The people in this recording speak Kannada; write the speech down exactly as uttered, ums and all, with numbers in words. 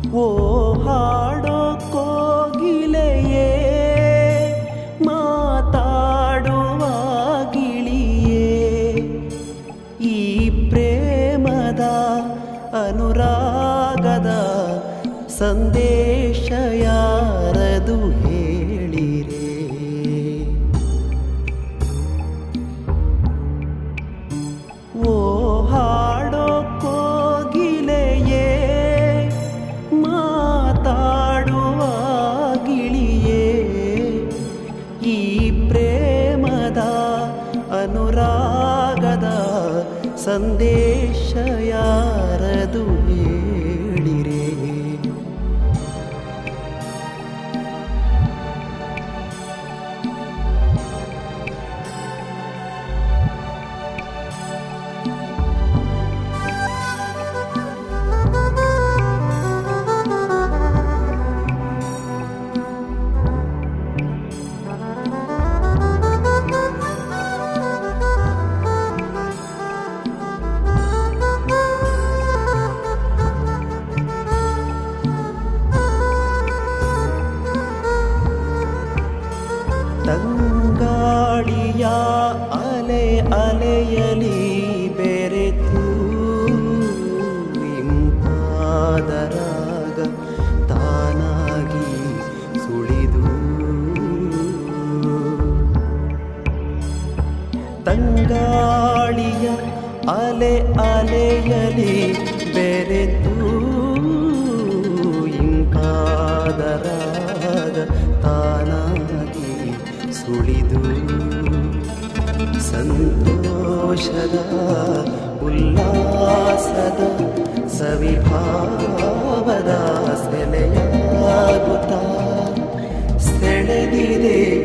ಓ ಹಾಡೋ ಕೋಗಿಲೆಯೇ ಮಾತಾಡುವ ಗಿಳಿಯೇ ಈ ಪ್ರೇಮದ ಅನುರಾಗದ ಸಂದೇಶ ಯಾರದು ಹೇಳಿರೆ ಓ ಹಾಡೋ ಕೋಗಿಲೆಯೇ ಮಾತಾಡುವ ಗಿಳಿಯೇ ಈ ಪ್ರೇಮದ ಅನುರಾಗದ ಸಂದೇಶ ಯಾರದು ಹೇಳಿರೆ ತಂಗಾಳಿಯ ಅಲೆ ಅಲೆಯಲಿ ಬೆರೆತು ಇಂಪಾದರಾಗ ತಾನಾಗಿ ಸುಳಿದು ತಂಗಾಳಿಯ ಅಲೆ ಅಲೆಯಲಿ ಬೆರೆತು ಇಂಪಾದರಾಗ ತಾನಾಗಿ ಸುಳಿದು ಸಂತೋಷದ ಉಲ್ಲಾಸದ ಸವಿಭಾವದ ಸೆಲೆಯಾಗುತ್ತಾ ಸೆಳೆದಿದೆ